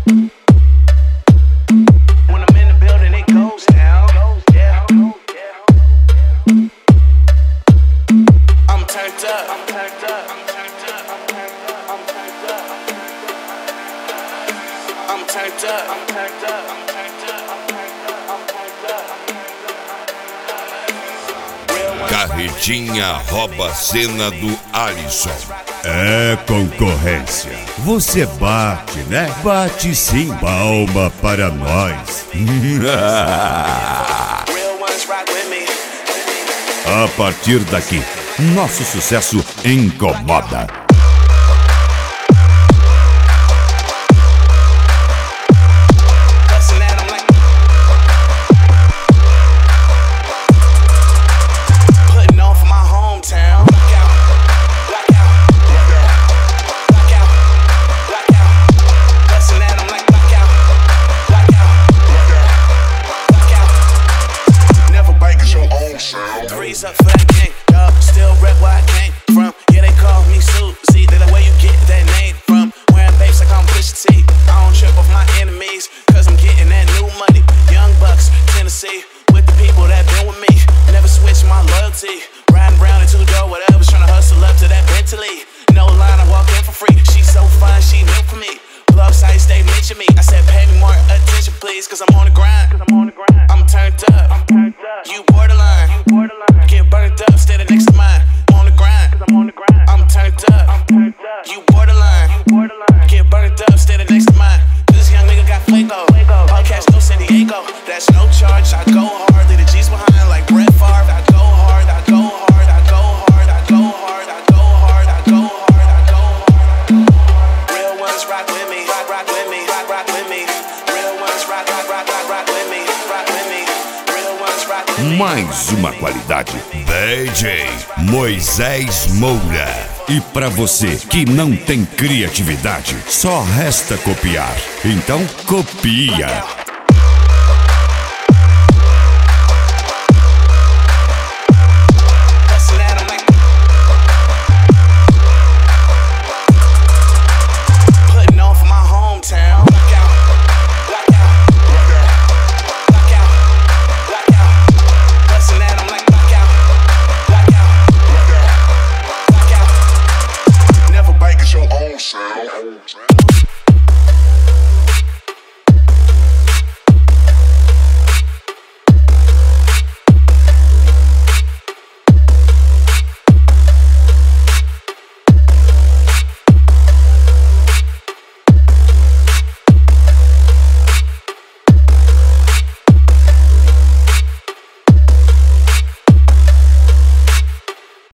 When I'm in the building, it goes down. Yeah. I'm turned up. I'm turned up. I'm turned up. I'm turned up. I'm turned up. I'm turned up. I'm turned up. I'm turned up. I'm turned up. I'm turned up. Carretinha rouba a cena do Alisson. É concorrência. Você bate, né? Bate sim. Palma para nós. A partir daqui, nosso sucesso incomoda. Threes up for that gang, dog. Still rep where I came from. Yeah, they call me Susie. They the way you get that name from. Wearing babes like I'm Pusha T. I don't trip off my enemies, cause I'm getting that new money. Young Bucks, Tennessee, with the people that been with me. Never switch my loyalty. Riding around in two-door, whatever's trying to hustle up to that Bentley. No line, I walk in for free. She's so fine, she meant for me. Love sites, they mention me. I said, pay me more attention, please, cause I'm on the grind. I'm turned up. You borderline. Get burned up, standing next to mine. I'm on the grind. I'm turned up. You borderline. Get burned up, standing next to mine. This young nigga got fuego. All cash, no San Diego. That's no charge. I go hard. Leave the G's behind like Brett Favre. I go hard. I go hard. I go hard. I go hard. I go hard. I go hard. I go hard. Real ones rock with me. Rock with me. Rock with me. Real ones rock with me. Rock with me. Real ones rock with me. Mais uma qualidade. DJ Moisés Moura. E pra você que não tem criatividade, só resta copiar. Então, copia.